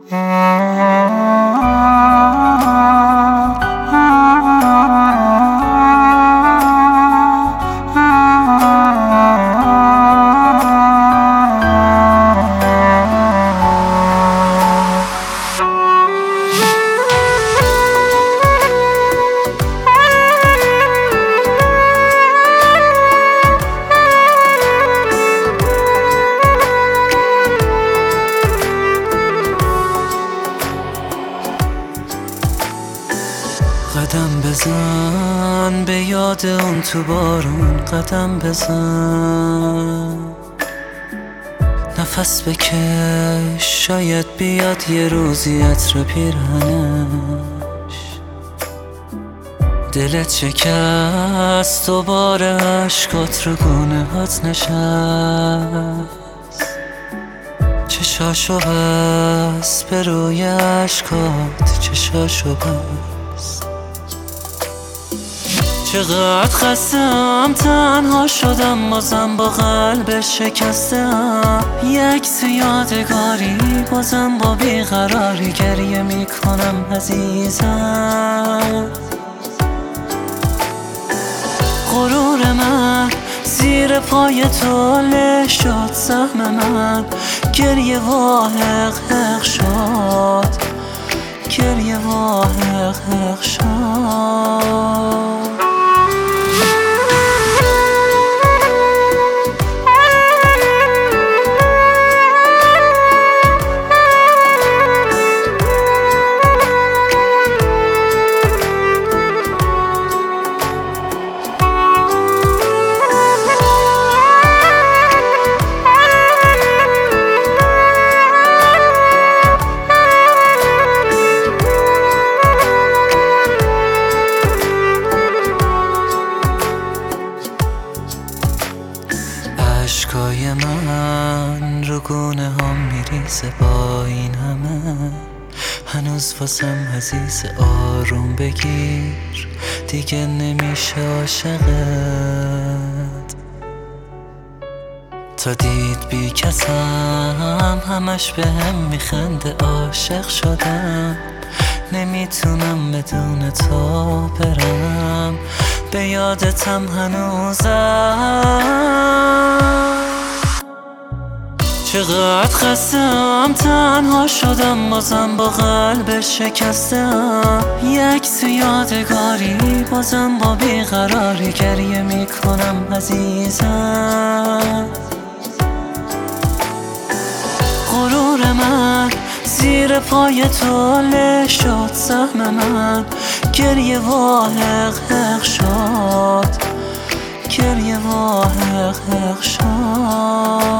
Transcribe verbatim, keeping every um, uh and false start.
قدم بزن به یاد اون تو بارون، قدم بزن نفس بکش، شاید بیاد یه روزی عطر پیرهنش. دلت شکست دوباره عشقات رو گونه هات نشست، چشاشو بس به روی عشقات، چشاشو بس. چقدر خستم تنها شدم، بازم با قلب شکستم. یک یادگاری بازم با بیقراری گریه میکنم عزیزم. غرور من زیر پای تو له شد، سهم من گریه و حق حق شد، گریه و حق حق شد. عشقای من رو گونه هم میریزه، با این همه هنوز واسم عزیز. آروم بگیر دیگه نمیشه عاشقت، تا دید بی کسم همش به هم میخنده. عاشق شدم نمیتونم بدون تو برم، به یادتم هنوزم. چقدر خستم تنها شدم، بازم با قلب شکستم. یک یادگاری بازم با بیقراری گریه میکنم عزیزم. غرور من زیر پای تو له شد، سهم من گریه و حق حق شد، گریه و حق حق شد.